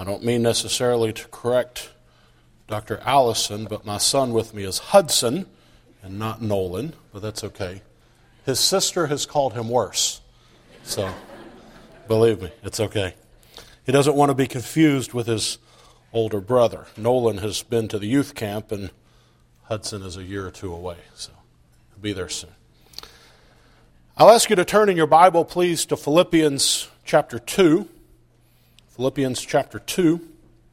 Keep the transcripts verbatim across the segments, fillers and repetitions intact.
don't mean necessarily to correct Doctor Allison, but my son with me is Hudson and not Nolan, but that's okay. His sister has called him worse, so believe me, it's okay. He doesn't want to be confused with his older brother. Nolan has been to the youth camp, and Hudson is a year or two away, so he'll be there soon. I'll ask you to turn in your Bible, please, to Philippians chapter two. Philippians chapter two.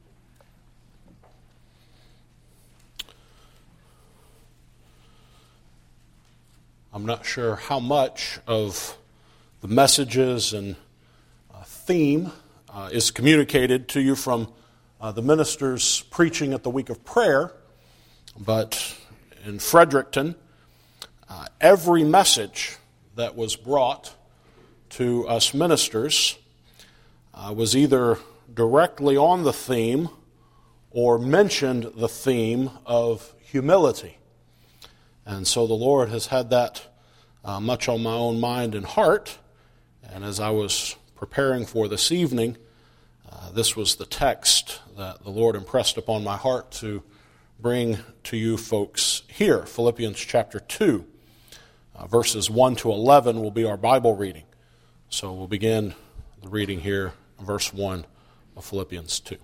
I'm not sure how much of the messages and uh, theme uh, is communicated to you from uh, the ministers preaching at the week of prayer, but in Fredericton, uh, every message that was brought to us ministers uh, was either directly on the theme or mentioned the theme of humility. And so the Lord has had that uh, much on my own mind and heart. And as I was preparing for this evening, uh, this was the text that the Lord impressed upon my heart to bring to you folks here. Philippians chapter two, uh, verses one to eleven will be our Bible reading. So we'll begin the reading here, verse one of Philippians two.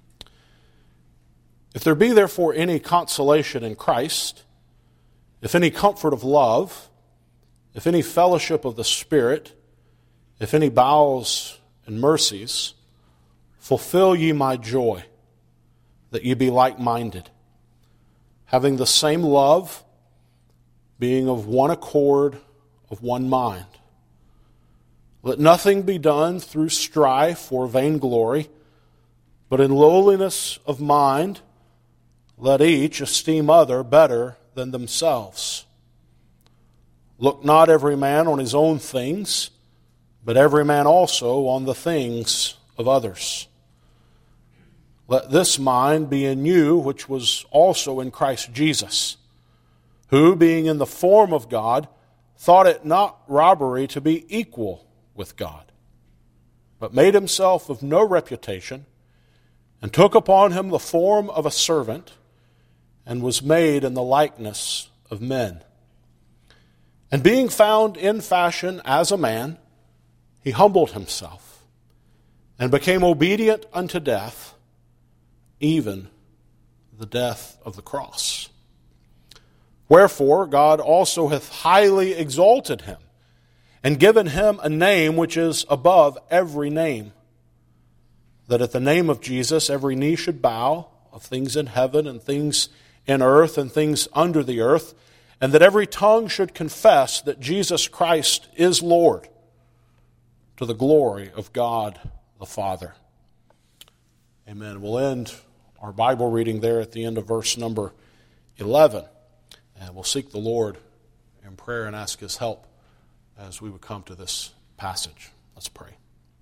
If there be therefore any consolation in Christ, if any comfort of love, if any fellowship of the Spirit, if any bowels and mercies, fulfill ye my joy, that ye be like-minded, having the same love, being of one accord, of one mind. Let nothing be done through strife or vainglory, but in lowliness of mind, let each esteem other better than themselves. Look not every man on his own things, but every man also on the things of others. Let this mind be in you, which was also in Christ Jesus, who, being in the form of God, thought it not robbery to be equal with God, but made himself of no reputation, and took upon him the form of a servant, and was made in the likeness of men. And being found in fashion as a man, he humbled himself, and became obedient unto death, even the death of the cross. Wherefore God also hath highly exalted him, and given him a name which is above every name, that at the name of Jesus every knee should bow, of things in heaven and things in earth and things under the earth, and that every tongue should confess that Jesus Christ is Lord, to the glory of God the Father. Amen. We'll end our Bible reading there at the end of verse number eleven, and we'll seek the Lord in prayer and ask His help as we would come to this passage. Let's pray.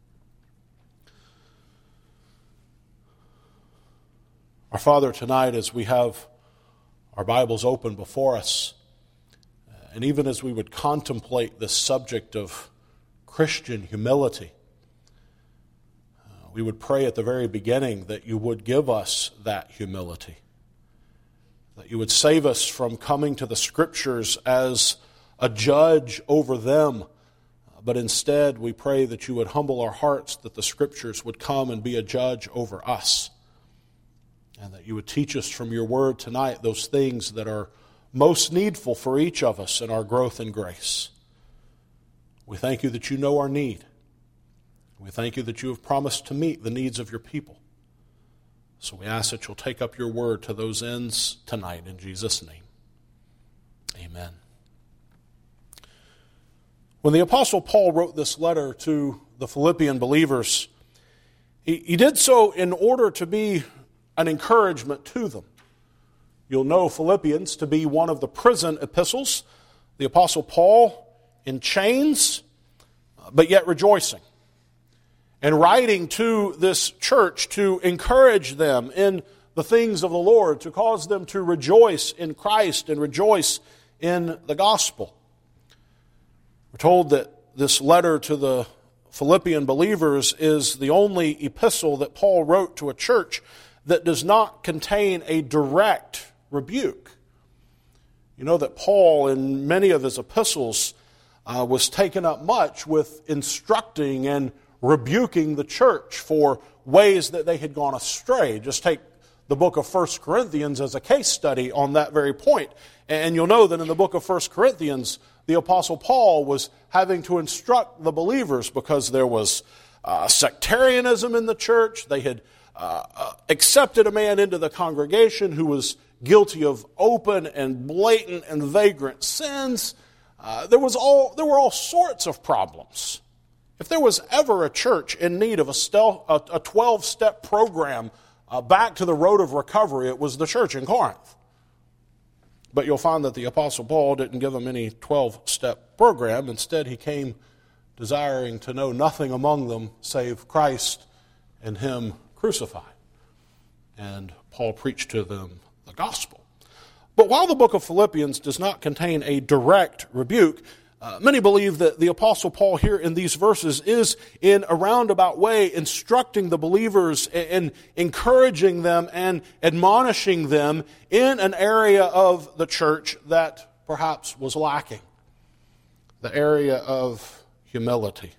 Our Father, tonight as we have our Bibles open before us, and even as we would contemplate this subject of Christian humility, uh, we would pray at the very beginning that you would give us that humility, that you would save us from coming to the Scriptures as a judge over them, but instead we pray that you would humble our hearts, that the Scriptures would come and be a judge over us, and that you would teach us from your word tonight those things that are most needful for each of us in our growth in grace. We thank you that you know our need. We thank you that you have promised to meet the needs of your people. So we ask that you'll take up your word to those ends tonight in Jesus' name. Amen. When the Apostle Paul wrote this letter to the Philippian believers, he, he did so in order to be an encouragement to them. You'll know Philippians to be one of the prison epistles. The Apostle Paul in chains, but yet rejoicing, and writing to this church to encourage them in the things of the Lord, to cause them to rejoice in Christ and rejoice in the gospel. We're told that this letter to the Philippian believers is the only epistle that Paul wrote to a church that does not contain a direct rebuke. You know that Paul, in many of his epistles, uh, was taken up much with instructing and rebuking the church for ways that they had gone astray. Just take the book of First Corinthians as a case study on that very point. And you'll know that in the book of First Corinthians, the Apostle Paul was having to instruct the believers because there was uh, sectarianism in the church. They had uh, uh, accepted a man into the congregation who was guilty of open and blatant and vagrant sins. Uh, there was all there were all sorts of problems. If there was ever a church in need of a twelve-step program uh, back to the road of recovery, it was the church in Corinth. But you'll find that the Apostle Paul didn't give them any twelve-step program. Instead, he came desiring to know nothing among them save Christ and Him crucified. And Paul preached to them the gospel. But while the book of Philippians does not contain a direct rebuke, Uh, many believe that the Apostle Paul here in these verses is in a roundabout way instructing the believers and encouraging them and admonishing them in an area of the church that perhaps was lacking. The area of humility.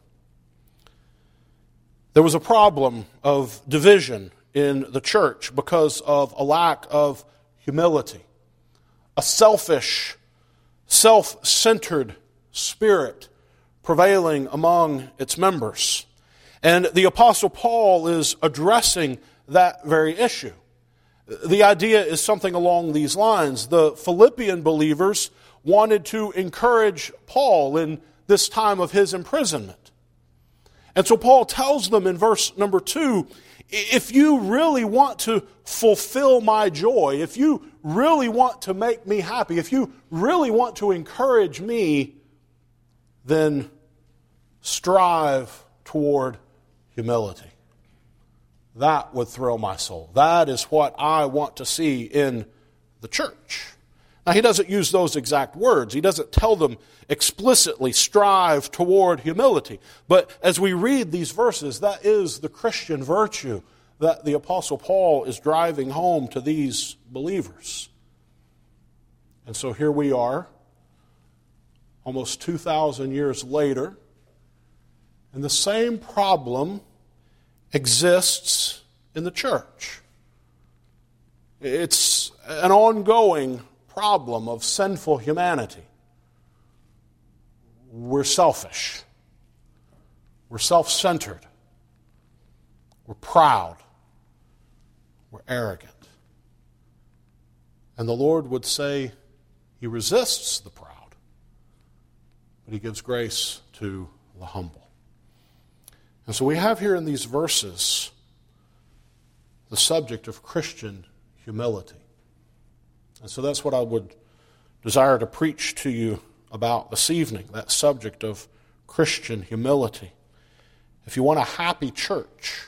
There was a problem of division in the church because of a lack of humility. A selfish, self-centered spirit prevailing among its members. And the Apostle Paul is addressing that very issue. The idea is something along these lines. The Philippian believers wanted to encourage Paul in this time of his imprisonment. And so Paul tells them in verse number two, if you really want to fulfill my joy, if you really want to make me happy, if you really want to encourage me, then strive toward humility. That would thrill my soul. That is what I want to see in the church. Now, he doesn't use those exact words. He doesn't tell them explicitly, strive toward humility. But as we read these verses, that is the Christian virtue that the Apostle Paul is driving home to these believers. And so here we are, almost two thousand years later, and the same problem exists in the church. It's an ongoing problem of sinful humanity. We're selfish. We're self-centered. We're proud. We're arrogant. And the Lord would say He resists the proud, but He gives grace to the humble. And so we have here in these verses the subject of Christian humility. And so that's what I would desire to preach to you about this evening, that subject of Christian humility. If you want a happy church,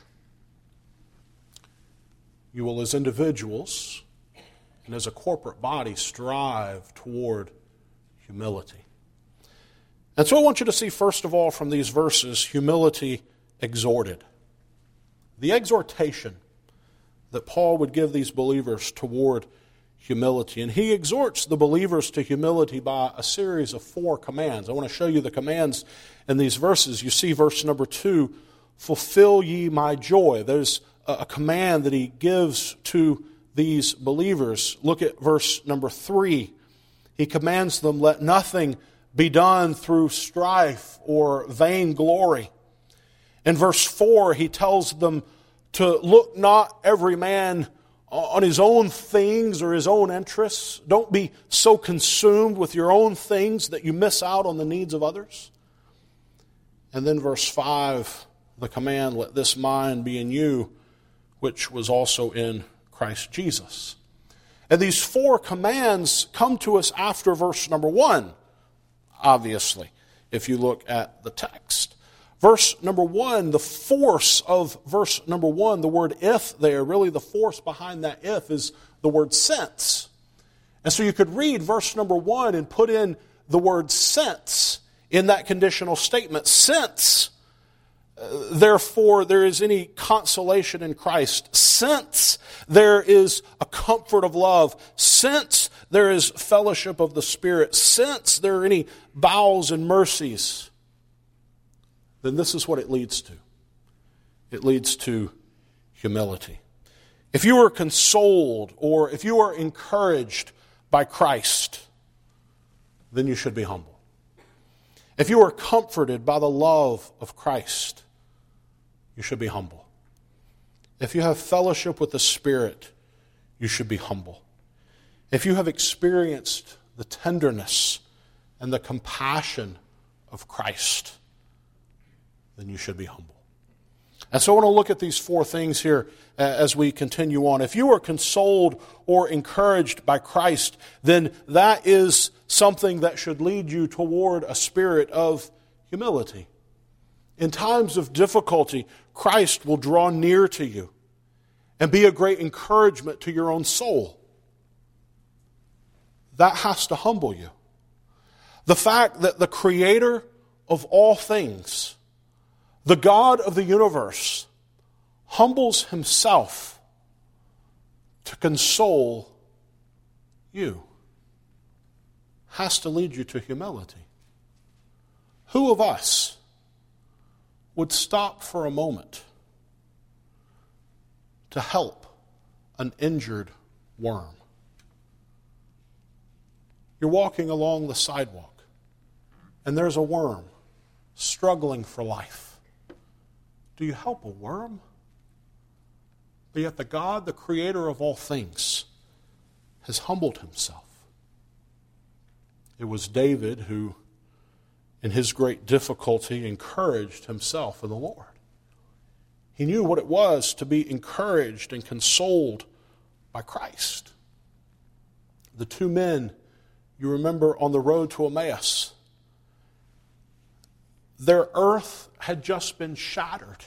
you will as individuals and as a corporate body strive toward humility. And so I want you to see, first of all, from these verses, humility exhorted. The exhortation that Paul would give these believers toward humility. And he exhorts the believers to humility by a series of four commands. I want to show you the commands in these verses. You see verse number two, fulfill ye my joy. There's a command that he gives to these believers. Look at verse number three. He commands them, let nothing be done through strife or vainglory. In verse four, he tells them to look not every man on his own things or his own interests. Don't be so consumed with your own things that you miss out on the needs of others. And then verse five, the command, let this mind be in you, which was also in Christ Jesus. And these four commands come to us after verse number one, obviously, if you look at the text. Verse number one, the force of verse number one, the word if there, really the force behind that if is the word since. And so you could read verse number one and put in the word since in that conditional statement. Since therefore there is any consolation in Christ, since there is a comfort of love, since there is fellowship of the Spirit, since there are any bowels and mercies, then this is what it leads to. It leads to humility. If you are consoled or if you are encouraged by Christ, then you should be humble. If you are comforted by the love of Christ, you should be humble. If you have fellowship with the Spirit, you should be humble. If you have experienced the tenderness and the compassion of Christ, then you should be humble. And so I want to look at these four things here as we continue on. If you are consoled or encouraged by Christ, then that is something that should lead you toward a spirit of humility. In times of difficulty, Christ will draw near to you and be a great encouragement to your own soul. That has to humble you. The fact that the Creator of all things, the God of the universe, humbles Himself to console you has to lead you to humility. Who of us would stop for a moment to help an injured worm? You're walking along the sidewalk, and there's a worm struggling for life. Do you help a worm? But yet the God, the Creator of all things, has humbled Himself. It was David who, in his great difficulty, encouraged himself in the Lord. He knew what it was to be encouraged and consoled by Christ. The two men, you remember, on the road to Emmaus, their earth had just been shattered.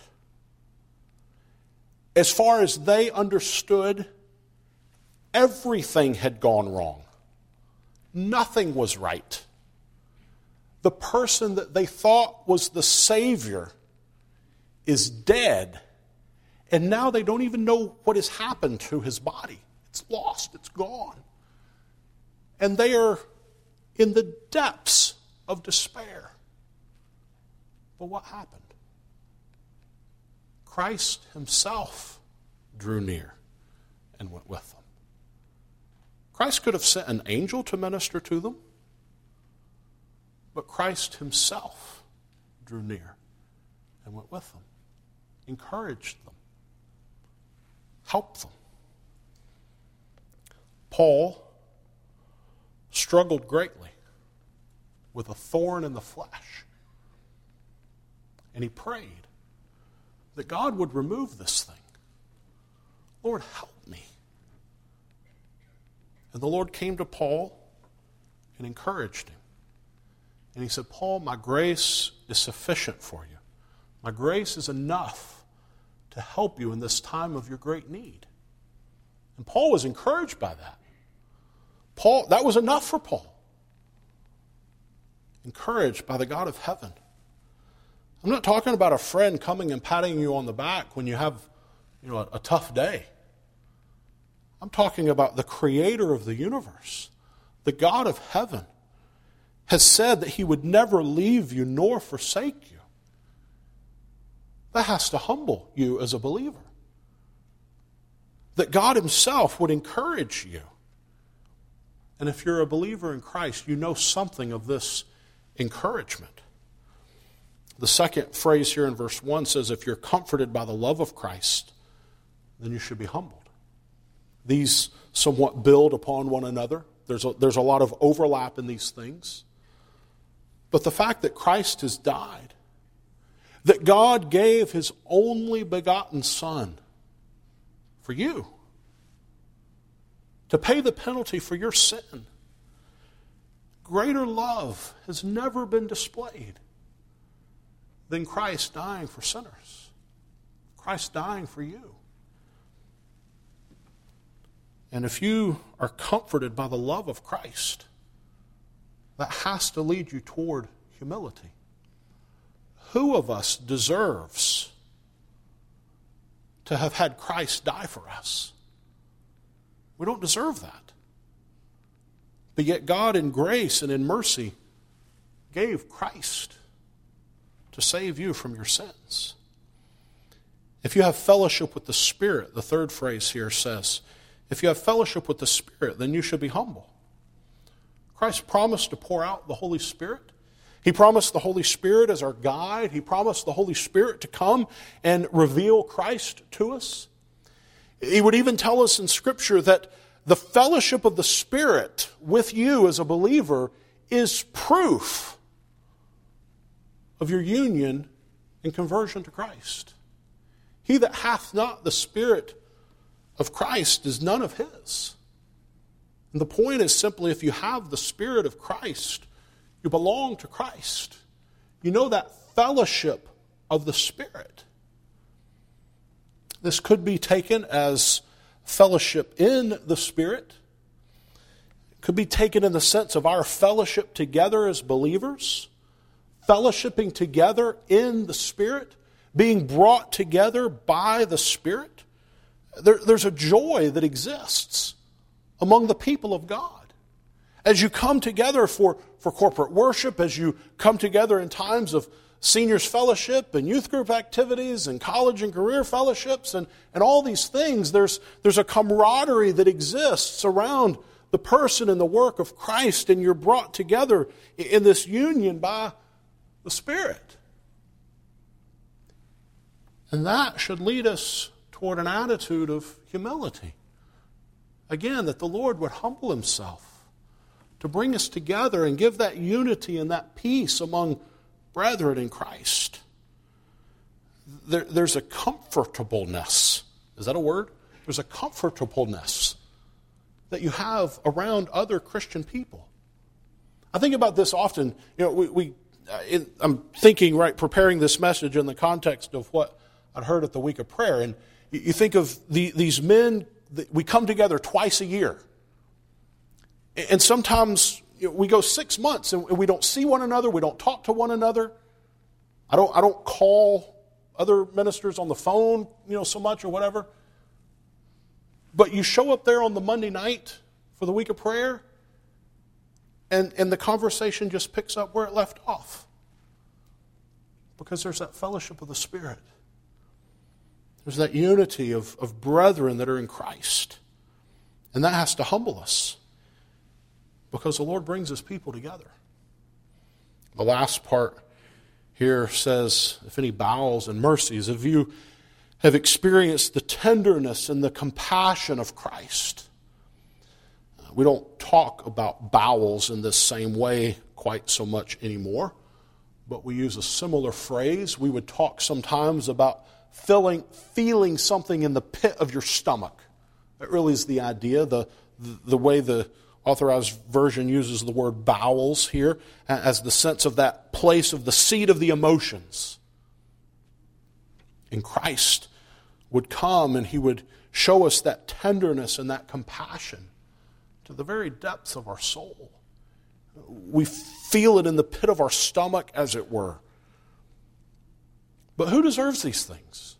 As far as they understood, everything had gone wrong. Nothing was right. The person that they thought was the Savior is dead, and now they don't even know what has happened to his body. It's lost, it's gone. And they are in the depths of despair. But what happened? Christ Himself drew near and went with them. Christ could have sent an angel to minister to them, but Christ Himself drew near and went with them, encouraged them, helped them. Paul struggled greatly with a thorn in the flesh, and he prayed that God would remove this thing. Lord, help me. And the Lord came to Paul and encouraged him. And he said, Paul, my grace is sufficient for you. My grace is enough to help you in this time of your great need. And Paul was encouraged by that. Paul, that was enough for Paul. Encouraged by the God of heaven. I'm not talking about a friend coming and patting you on the back when you have, you know, a, a tough day. I'm talking about the Creator of the universe, the God of heaven, has said that He would never leave you nor forsake you. That has to humble you as a believer. That God Himself would encourage you. And if you're a believer in Christ, you know something of this encouragement. The second phrase here in verse one says, if you're comforted by the love of Christ, then you should be humbled. These somewhat build upon one another. There's a, there's a lot of overlap in these things. But the fact that Christ has died, that God gave His only begotten Son for you, to pay the penalty for your sin, greater love has never been displayed than Christ dying for sinners. Christ dying for you. And if you are comforted by the love of Christ, that has to lead you toward humility. who of us deserves to have had Christ die for us? We don't deserve that. But yet God in grace and in mercy gave Christ to save you from your sins. If you have fellowship with the Spirit, the third phrase here says, if you have fellowship with the Spirit, then you should be humble. Christ promised to pour out the Holy Spirit. He promised the Holy Spirit as our guide. He promised the Holy Spirit to come and reveal Christ to us. He would even tell us in Scripture that the fellowship of the Spirit with you as a believer is proof of your union and conversion to Christ. He that hath not the Spirit of Christ is none of his. And the point is simply, if you have the Spirit of Christ, you belong to Christ. You know that fellowship of the Spirit. This could be taken as fellowship in the Spirit. It could be taken in the sense of our fellowship together as believers, fellowshipping together in the Spirit, being brought together by the Spirit. There, there's a joy that exists among the people of God. As you come together for, for corporate worship, as you come together in times of seniors fellowship and youth group activities and college and career fellowships and, and all these things, there's, there's a camaraderie that exists around the person and the work of Christ, and you're brought together in this union by the Spirit. And that should lead us toward an attitude of humility. Again, that the Lord would humble himself to bring us together and give that unity and that peace among brethren in Christ. There, there's a comfortableness. Is that a word? There's a comfortableness that you have around other Christian people. I think about this often. You know, we, we uh, in, I'm thinking, right, preparing this message in the context of what I'd heard at the week of prayer. And you, you think of the, these men, that we come together twice a year. And sometimes you know, we go six months and we don't see one another. We don't talk to one another. I don't, I don't call other ministers on the phone, you know, so much or whatever. But you show up there on the Monday night for the week of prayer, and, and the conversation just picks up where it left off. Because there's that fellowship of the Spirit. There's that unity of, of brethren that are in Christ. And that has to humble us. Because the Lord brings his people together. The last part here says, if any bowels and mercies, if you have experienced the tenderness and the compassion of Christ. We don't talk about bowels in this same way quite so much anymore, but we use a similar phrase. We would talk sometimes about feeling, feeling something in the pit of your stomach. That really is the idea, the, the, the way the Authorized Version uses the word bowels here as the sense of that place of the seat of the emotions. And Christ would come and he would show us that tenderness and that compassion to the very depths of our soul. We feel it in the pit of our stomach, as it were. But who deserves these things?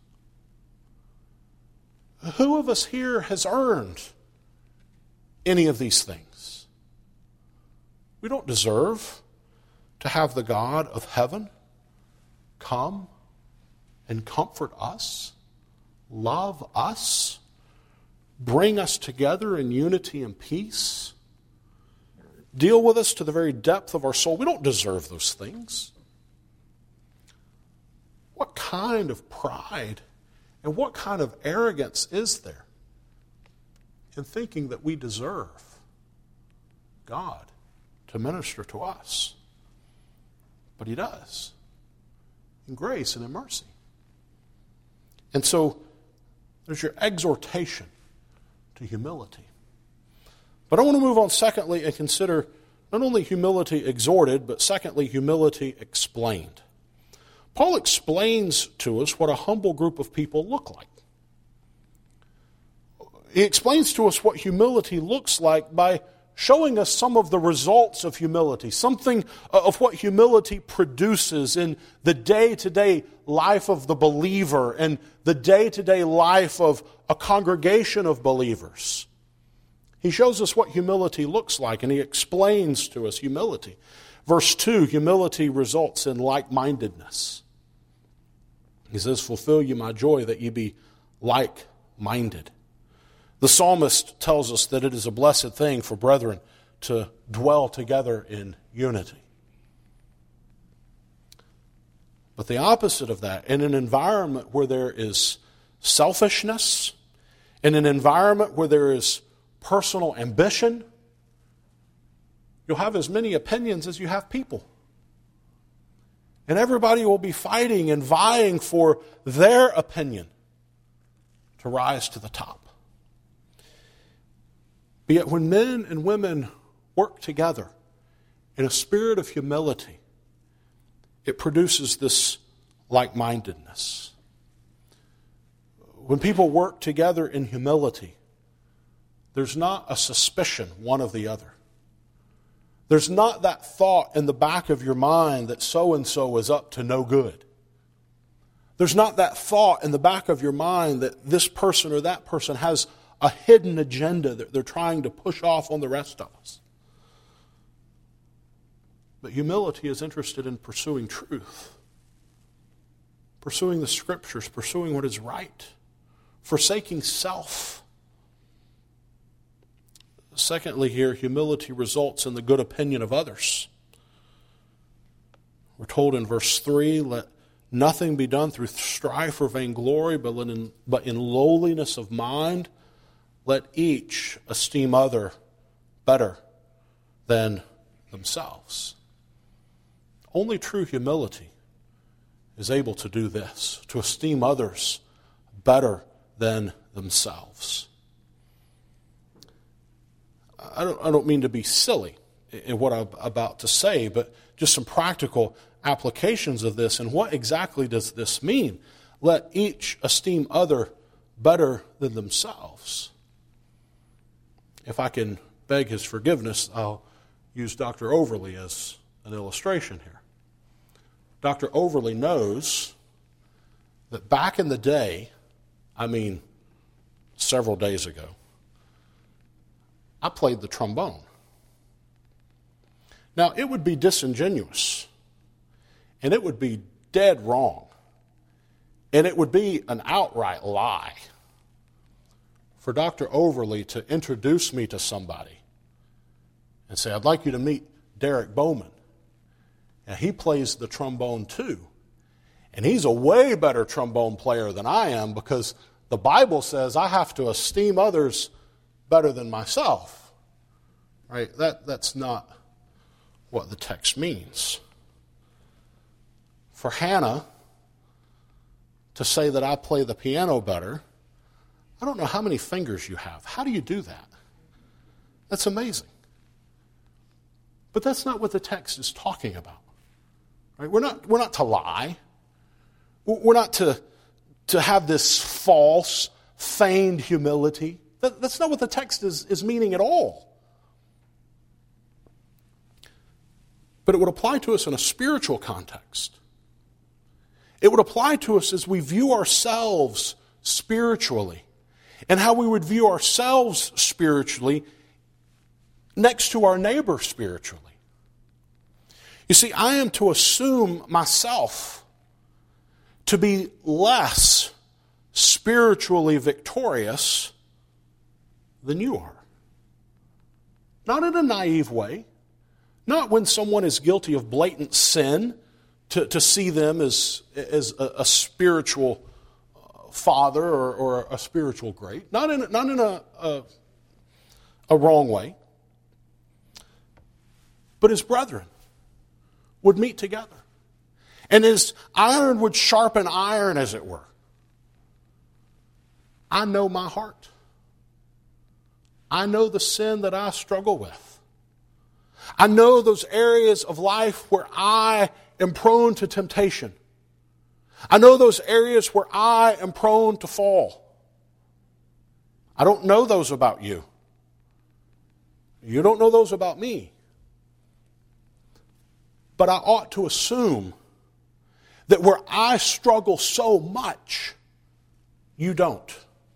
Who of us here has earned any of these things? We don't deserve to have the God of heaven come and comfort us, love us, bring us together in unity and peace, deal with us to the very depth of our soul. We don't deserve those things. What kind of pride and what kind of arrogance is there in thinking that we deserve God to minister to us? But he does, in grace and in mercy. And so there's your exhortation to humility. But I want to move on secondly and consider not only humility exhorted, but secondly, humility explained. Paul explains to us what a humble group of people look like. He explains to us what humility looks like by showing us some of the results of humility, something of what humility produces in the day-to-day life of the believer and the day-to-day life of a congregation of believers. He shows us what humility looks like, and he explains to us humility. Verse two, humility results in like-mindedness. He says, fulfill you my joy that ye be like-minded. The psalmist tells us that it is a blessed thing for brethren to dwell together in unity. But the opposite of that, in an environment where there is selfishness, in an environment where there is personal ambition, you'll have as many opinions as you have people. And everybody will be fighting and vying for their opinion to rise to the top. But yet when men and women work together in a spirit of humility, it produces this like-mindedness. When people work together in humility, there's not a suspicion one of the other. There's not that thought in the back of your mind that so-and-so is up to no good. There's not that thought in the back of your mind that this person or that person has a hidden agenda that they're trying to push off on the rest of us. But humility is interested in pursuing truth, pursuing the Scriptures, pursuing what is right, forsaking self. Secondly here, humility results in the good opinion of others. We're told in verse three, let nothing be done through strife or vainglory, but in, but in lowliness of mind, let each esteem other better than themselves. Only true humility is able to do this, to esteem others better than themselves. I don't, I don't mean to be silly in what I'm about to say, but just some practical applications of this. And what exactly does this mean? Let each esteem other better than themselves. If I can beg his forgiveness, I'll use Doctor Overly as an illustration here. Doctor Overly knows that back in the day, I mean several days ago, I played the trombone. Now, it would be disingenuous, and it would be dead wrong, and it would be an outright lie for Doctor Overly to introduce me to somebody and say, I'd like you to meet Derek Bowman. And he plays the trombone too. And he's a way better trombone player than I am because the Bible says I have to esteem others better than myself. Right? That, that's not what the text means. For Hannah to say that I play the piano better, I don't know how many fingers you have. How do you do that? That's amazing. But that's not what the text is talking about. Right? We're not, we're not to lie. We're not to, to have this false, feigned humility. That, that's not what the text is, is meaning at all. But it would apply to us in a spiritual context. It would apply to us as we view ourselves spiritually and how we would view ourselves spiritually next to our neighbor spiritually. You see, I am to assume myself to be less spiritually victorious than you are. Not in a naive way. Not when someone is guilty of blatant sin to, to see them as, as a, a spiritual father or, or a spiritual great. Not in, not in a, a, a wrong way. But as brethren would meet together. And as iron would sharpen iron, as it were. I know my heart. I know the sin that I struggle with. I know those areas of life where I am prone to temptation. I know those areas where I am prone to fall. I don't know those about you. You don't know those about me. But I ought to assume that where I struggle so much, you don't.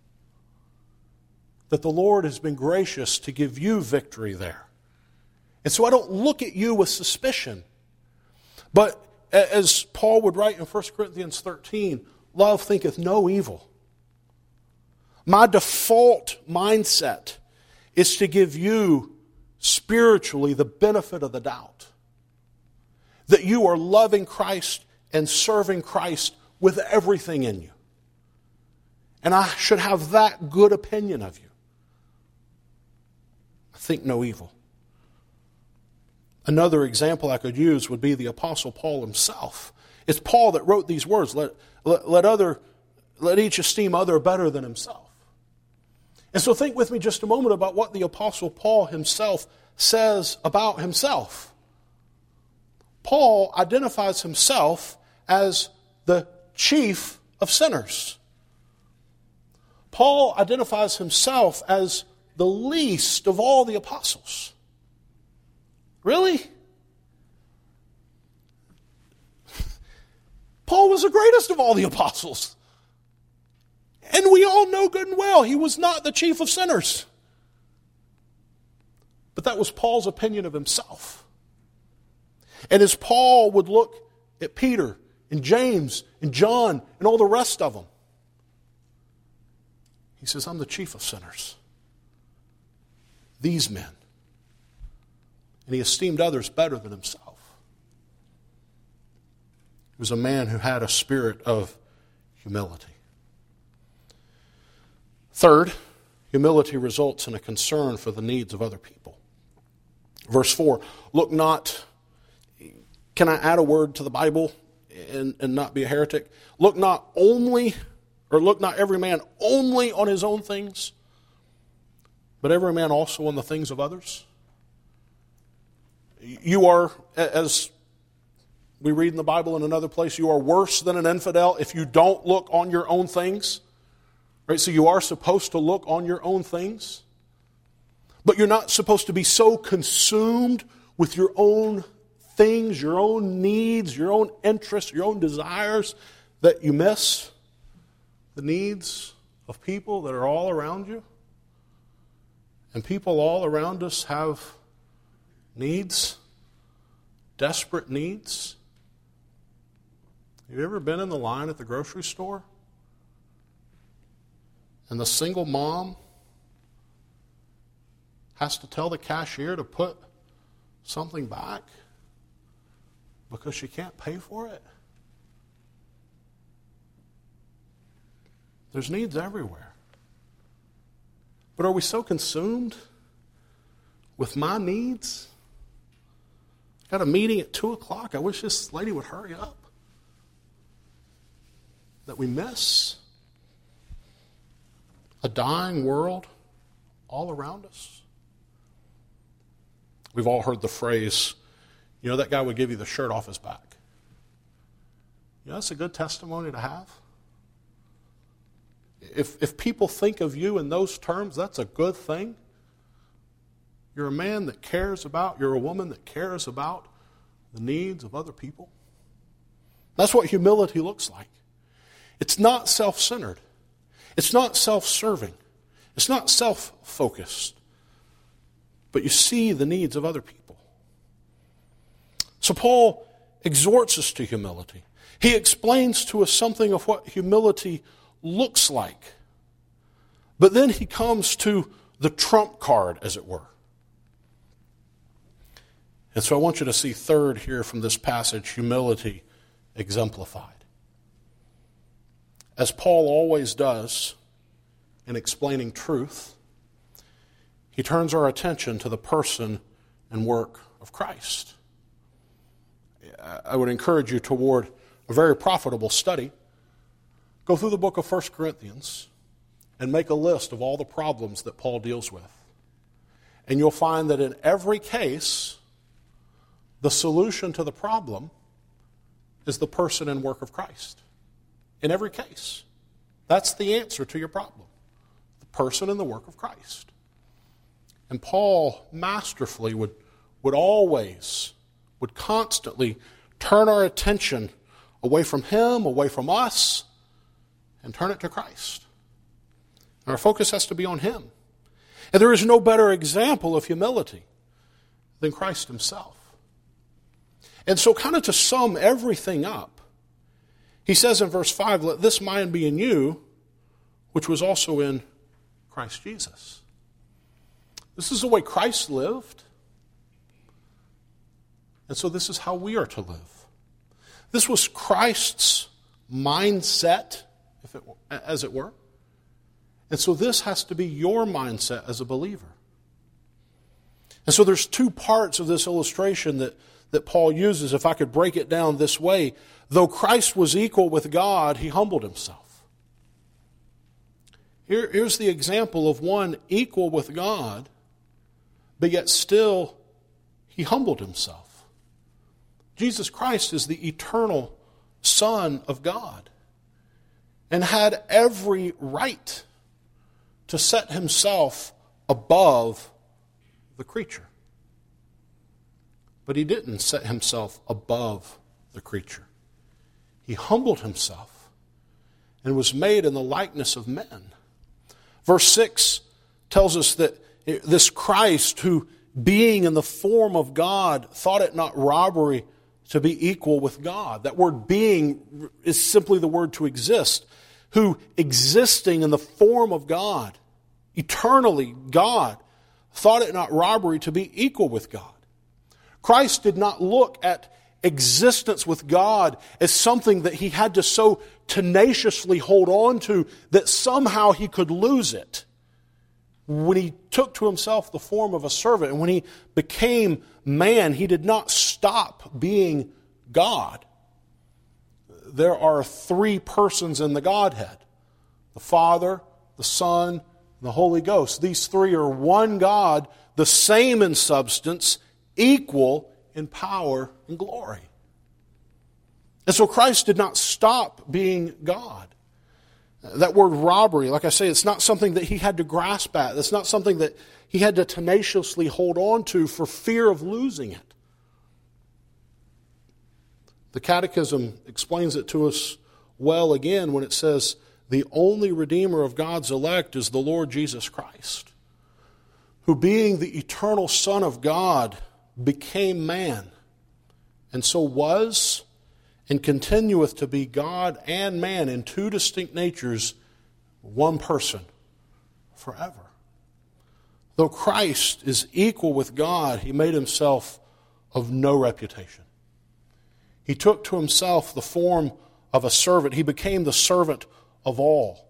That the Lord has been gracious to give you victory there. And so I don't look at you with suspicion. But as Paul would write in First Corinthians thirteen, love thinketh no evil. My default mindset is to give you spiritually the benefit of the doubt. That you are loving Christ and serving Christ with everything in you. And I should have that good opinion of you. I think no evil. Another example I could use would be the Apostle Paul himself. It's Paul that wrote these words, let, let, let, other, let each esteem other better than himself. And so think with me just a moment about what the Apostle Paul himself says about himself. Paul identifies himself as the chief of sinners. Paul identifies himself as the least of all the apostles. Really? Paul was the greatest of all the apostles. And we all know good and well he was not the chief of sinners. But that was Paul's opinion of himself. And as Paul would look at Peter and James and John and all the rest of them, he says, I'm the chief of sinners. These men. And he esteemed others better than himself. He was a man who had a spirit of humility. Third, humility results in a concern for the needs of other people. Verse four, look not, can I add a word to the Bible and, and not be a heretic? Look not only, or look not every man only on his own things, but every man also on the things of others. You are, as we read in the Bible in another place, you are worse than an infidel if you don't look on your own things. Right? So you are supposed to look on your own things. But you're not supposed to be so consumed with your own things, your own needs, your own interests, your own desires, that you miss the needs of people that are all around you. And people all around us have needs, desperate needs. Have you ever been in the line at the grocery store? And the single mom has to tell the cashier to put something back because she can't pay for it? There's needs everywhere. But are we so consumed with my needs? Got a meeting at two o'clock. I wish this lady would hurry up. That we miss a dying world all around us. We've all heard the phrase, you know, that guy would give you the shirt off his back. You know, that's a good testimony to have. If, if people think of you in those terms, that's a good thing. You're a man that cares about, you're a woman that cares about the needs of other people. That's what humility looks like. It's not self-centered. It's not self-serving. It's not self-focused. But you see the needs of other people. So Paul exhorts us to humility. He explains to us something of what humility looks like. But then he comes to the trump card, as it were. And so I want you to see third here from this passage, humility exemplified. As Paul always does in explaining truth, he turns our attention to the person and work of Christ. I would encourage you toward a very profitable study. Go through the book of First Corinthians and make a list of all the problems that Paul deals with. And you'll find that in every case, the solution to the problem is the person and work of Christ. In every case. That's the answer to your problem. The person and the work of Christ. And Paul masterfully would, would always, would constantly turn our attention away from him, away from us, and turn it to Christ. And our focus has to be on him. And there is no better example of humility than Christ himself. And so kind of to sum everything up, he says in verse five, let this mind be in you, which was also in Christ Jesus. This is the way Christ lived. And so this is how we are to live. This was Christ's mindset, if it, as it were. And so this has to be your mindset as a believer. And so there's two parts of this illustration that, that Paul uses. If I could break it down this way, though Christ was equal with God, he humbled himself. Here, here's the example of one equal with God, but yet still he humbled himself. Jesus Christ is the eternal Son of God and had every right to set himself above the creature. But he didn't set himself above the creature. He humbled himself and was made in the likeness of men. Verse six tells us that this Christ, who being in the form of God, thought it not robbery to be equal with God. That word being is simply the word to exist. Who existing in the form of God, eternally God, thought it not robbery to be equal with God. Christ did not look at existence with God as something that he had to so tenaciously hold on to that somehow he could lose it. When he took to himself the form of a servant and when he became man, he did not stop being God. There are three persons in the Godhead: the Father, the Son, and the Holy Ghost. These three are one God, the same in substance, equal in power and glory. And so Christ did not stop being God. That word robbery, like I say, it's not something that he had to grasp at. It's not something that he had to tenaciously hold on to for fear of losing it. The Catechism explains it to us well again when it says, the only Redeemer of God's elect is the Lord Jesus Christ, who being the eternal Son of God became man, and so was and continueth to be God and man in two distinct natures, one person, forever. Though Christ is equal with God, he made himself of no reputation. He took to himself the form of a servant. He became the servant of all.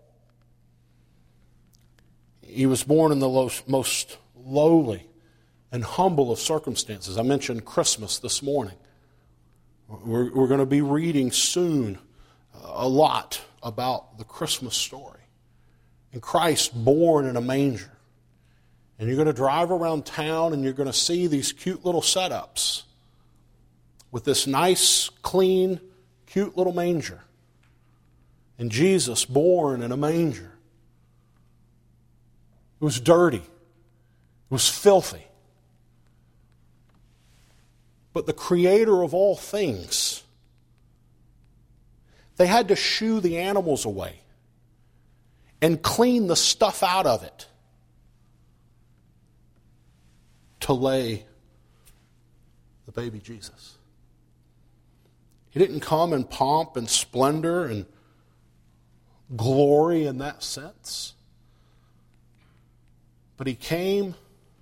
He was born in the most lowly and humble of circumstances. I mentioned Christmas this morning. We're, we're going to be reading soon a lot about the Christmas story. And Christ born in a manger. And you're going to drive around town and you're going to see these cute little setups with this nice, clean, cute little manger. And Jesus born in a manger. It was dirty. It was filthy. But the Creator of all things, they had to shoo the animals away and clean the stuff out of it to lay the baby Jesus. He didn't come in pomp and splendor and glory in that sense. But he came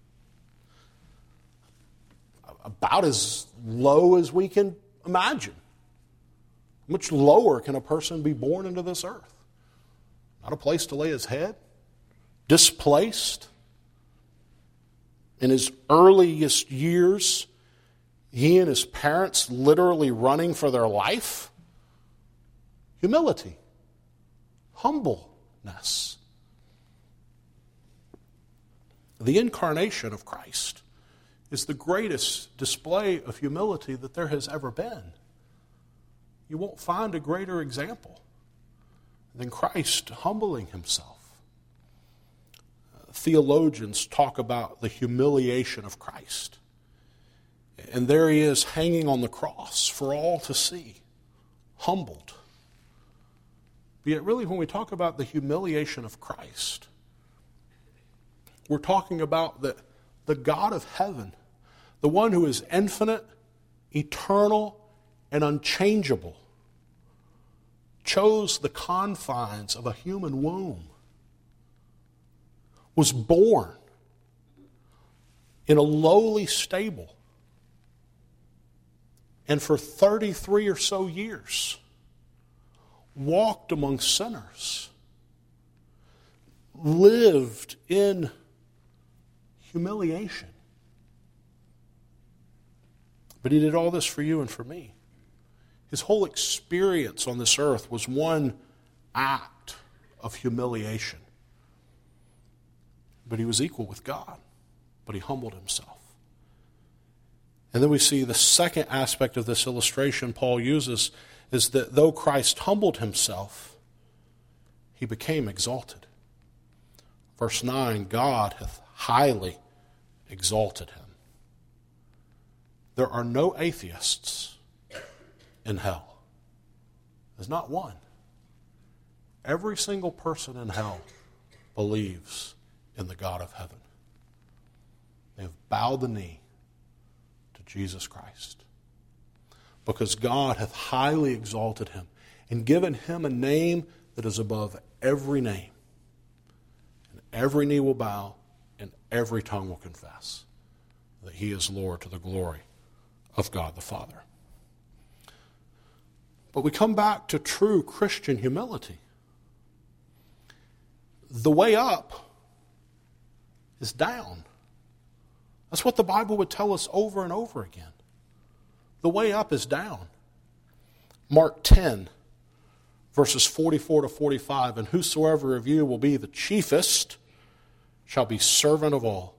about as low as we can imagine. How much lower can a person be born into this earth? Not a place to lay his head. Displaced. In his earliest years, he and his parents literally running for their life. Humility. Humbleness. The incarnation of Christ is the greatest display of humility that there has ever been. You won't find a greater example than Christ humbling himself. theologians talk about the humiliation of Christ. And there he is hanging on the cross for all to see, humbled. But yet really when we talk about the humiliation of Christ, we're talking about the, the God of heaven, the one who is infinite, eternal, and unchangeable, chose the confines of a human womb, was born in a lowly stable, and for thirty-three or so years walked among sinners, lived in humiliation. But he did all this for you and for me. His whole experience on this earth was one act of humiliation. But he was equal with God, but he humbled himself. And then we see the second aspect of this illustration Paul uses is that though Christ humbled himself, he became exalted. Verse nine, God hath highly exalted him. There are no atheists in hell. There's not one. Every single person in hell believes in the God of heaven. They have bowed the knee to Jesus Christ. Because God hath highly exalted him and given him a name that is above every name. And every knee will bow and every tongue will confess that he is Lord to the glory of God the Father. But we come back to true Christian humility. The way up is down. That's what the Bible would tell us over and over again. The way up is down. Mark ten, verses forty-four to forty-five, and whosoever of you will be the chiefest shall be servant of all.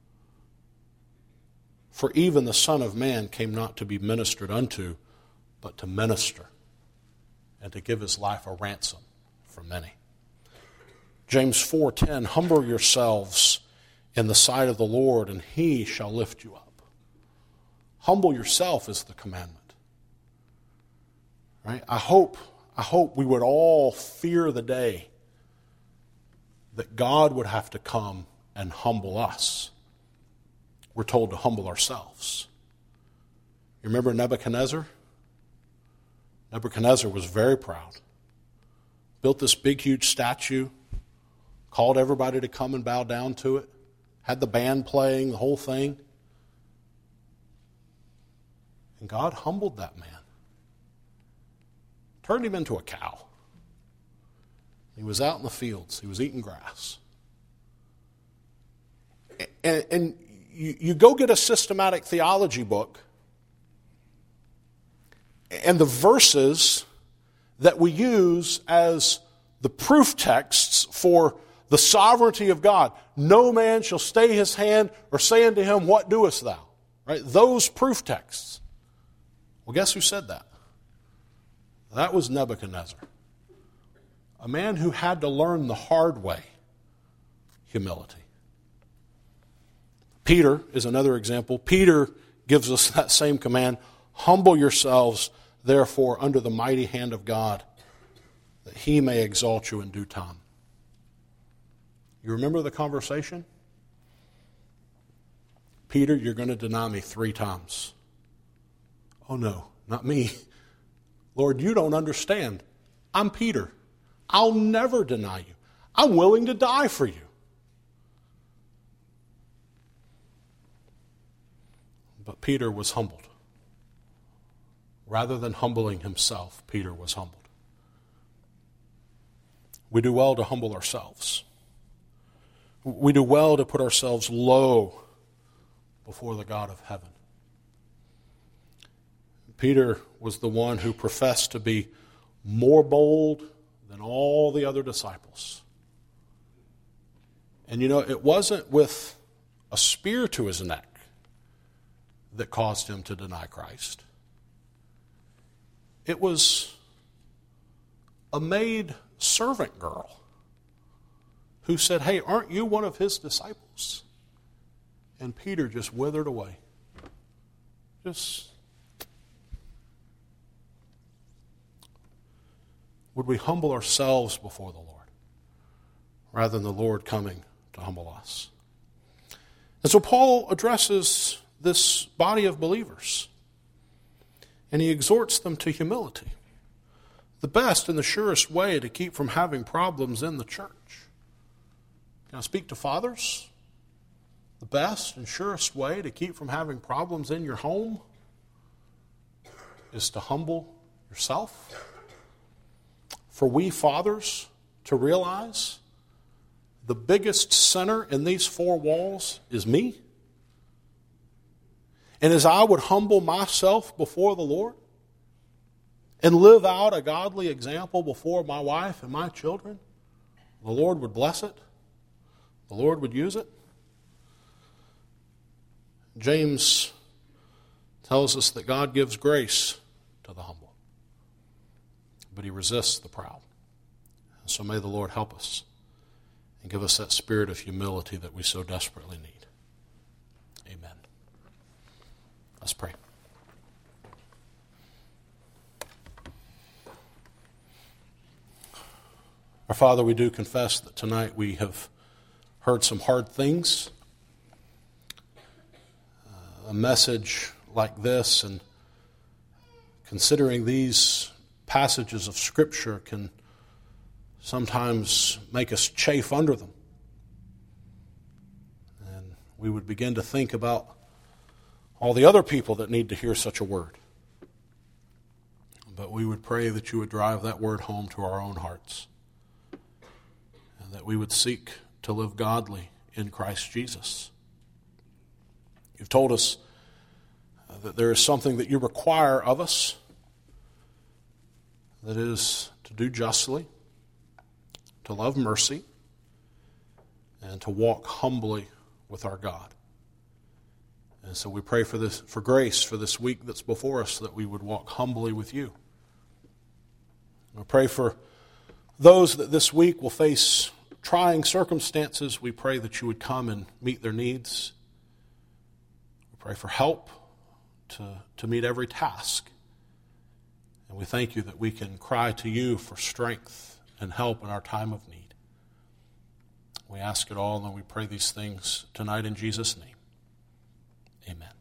For even the Son of Man came not to be ministered unto, but to minister, and to give his life a ransom for many. James four ten, humble yourselves in the sight of the Lord, and he shall lift you up. Humble yourself is the commandment. Right? I hope, I hope we would all fear the day that God would have to come and humble us. We're told to humble ourselves. You remember Nebuchadnezzar? Nebuchadnezzar was very proud. Built this big, huge statue, called everybody to come and bow down to it, had the band playing, the whole thing. And God humbled that man. Turned him into a cow. He was out in the fields. He was eating grass. And, and you, you go get a systematic theology book, and the verses that we use as the proof texts for the sovereignty of God. No man shall stay his hand or say unto him, what doest thou? Right? Those proof texts. Well, guess who said that? That was Nebuchadnezzar. A man who had to learn the hard way, humility. Peter is another example. Peter gives us that same command. Humble yourselves, therefore, under the mighty hand of God, that he may exalt you in due time. You remember the conversation? Peter, you're going to deny me three times. Oh no, not me. Lord, you don't understand. I'm Peter. I'll never deny you. I'm willing to die for you. But Peter was humbled. Rather than humbling himself, Peter was humbled. We do well to humble ourselves. We do well to put ourselves low before the God of heaven. Peter was the one who professed to be more bold than all the other disciples. And you know, it wasn't with a spear to his neck that caused him to deny Christ. It was a maid servant girl who said, hey, aren't you one of his disciples? And Peter just withered away. Just, would we humble ourselves before the Lord rather than the Lord coming to humble us? And so Paul addresses this body of believers, and he exhorts them to humility. The best and the surest way to keep from having problems in the church. Can I speak to fathers? The best and surest way to keep from having problems in your home is to humble yourself. For we fathers to realize the biggest sinner in these four walls is me. And as I would humble myself before the Lord and live out a godly example before my wife and my children, the Lord would bless it. The Lord would use it. James tells us that God gives grace to the humble, but he resists the proud. And so may the Lord help us and give us that spirit of humility that we so desperately need. Amen. Let's pray. Our Father, we do confess that tonight we have heard some hard things. Uh, a message like this, and considering these passages of Scripture can sometimes make us chafe under them. And we would begin to think about all the other people that need to hear such a word. But we would pray that you would drive that word home to our own hearts, and that we would seek to live godly in Christ Jesus. You've told us that there is something that you require of us, that is to do justly, to love mercy, and to walk humbly with our God. And so we pray for this, for grace for this week that's before us, that we would walk humbly with you. We pray for those that this week will face trying circumstances. We pray that you would come and meet their needs. We pray for help to, to meet every task. And we thank you that we can cry to you for strength and help in our time of need. We ask it all, and we pray these things tonight in Jesus' name. Amen.